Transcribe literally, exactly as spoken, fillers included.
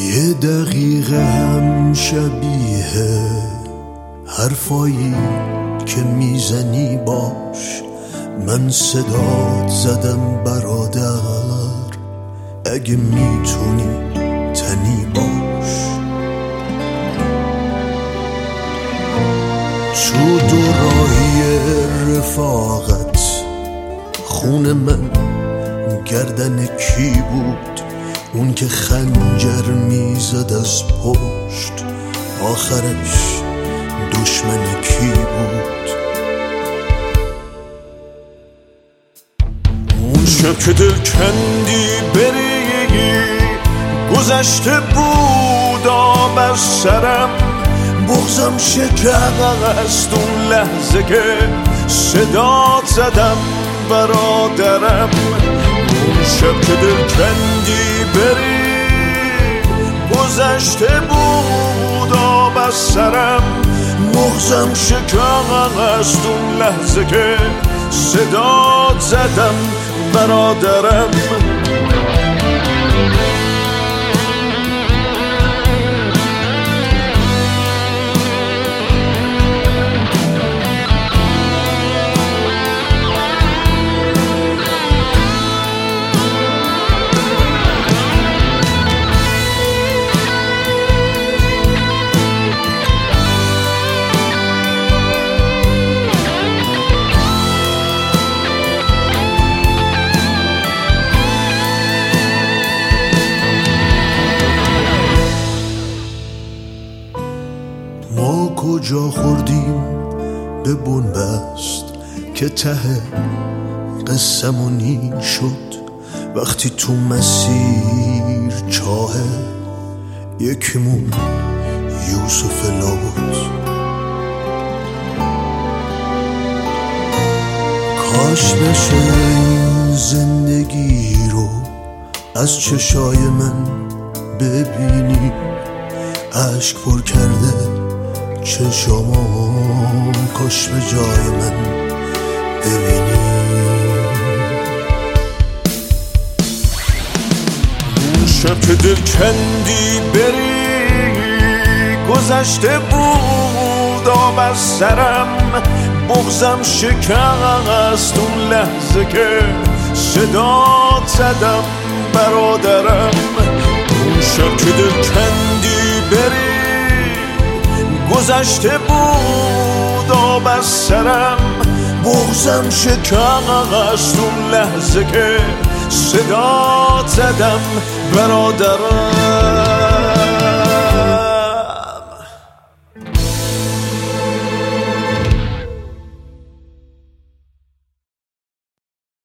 یه دقیقه هم شبیه حرفایی که میزنی باش. من صدات زدم برادر، اگه میتونی تنی باش. تو دوراهی رفاقت خون من گردن کی بود؟ اون که خنجر میزد از پشت آخرش دشمن کی بود؟ اون شب که دل کندی بری گذشته بود آب از سرم، بغضم شکست اون لحظه که صدات زدم برادرم. اون شب که دل کندی بری گذشته بود آب از سرم، بغضم شکست اون لحظه که صدات زدم برادرم. ما کجا خوردیم به بنبست که ته قسمونی شد؟ وقتی تو مسیر چاه یکیمون یوسف لا بود. کاش بشه این زندگی رو از چشای من ببینی، اشک پر کرده چشامو کاش به جای من ببینی. اون شب که دل کندی بری گذشته بود آب از سرم، بغضم شکست اون لحظه که صدات زدم برادرم. اون شب که دل کندی بری گذشته بود آب از سرم، بغضم شکست اون لحظه که صدات زدم برادرم.